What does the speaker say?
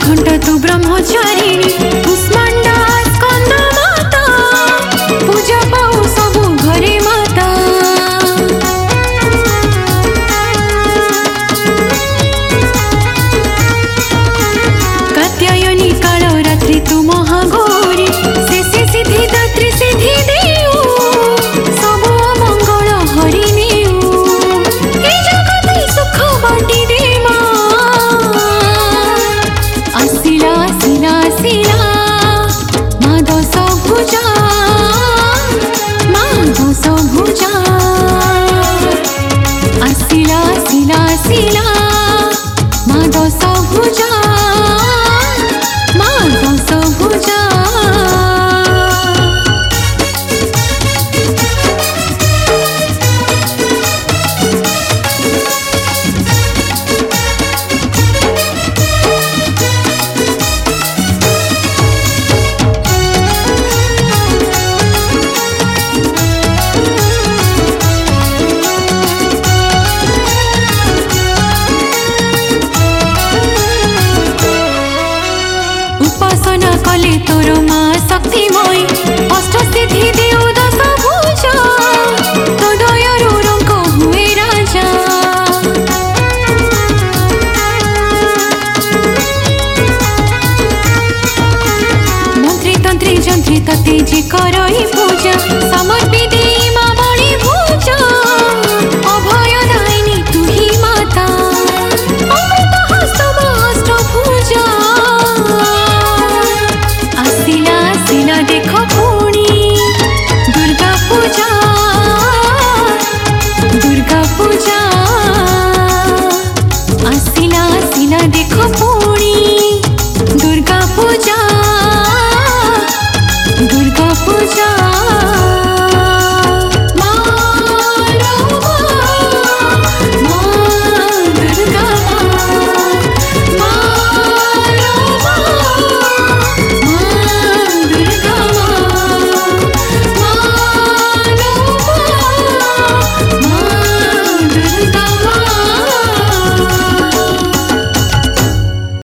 घंटा तू ब्रह्मचारिणी कुष्मांडा स्कंद माता पूजा पाऊ सबु घरे माता कात्यायनी काल रात्रि तू महागौरी शेषे सिद्धि दात्री सिद्धि देऊ सबु मंगल हरि नेऊ ए जगत सुख बाटी दे आसिला आसिला आसिला माँ दश भुजा माँ दश भुजा आसिला आसिला आसिला माँ दश भुजा माँ दश भुजा उपासना कले तोर माँ शक्तिमयी अष्ट सिद्धि देऊ दश भुजा तो दयारु रंग हुए राजा मंत्री तंत्री जंत्री तते जे करई पूजा समर्पी दे माँ बड़ी भुजा अभय दायिनी तू ही माता अमृत हस्त अष्ट भुजा आसिला आसिला देख पुणी दुर्गा पूजा दुर्गा पूजा आसिला आसिला देख पुणी दुर्गा पूजा दुर्गा पूजा दुर्गा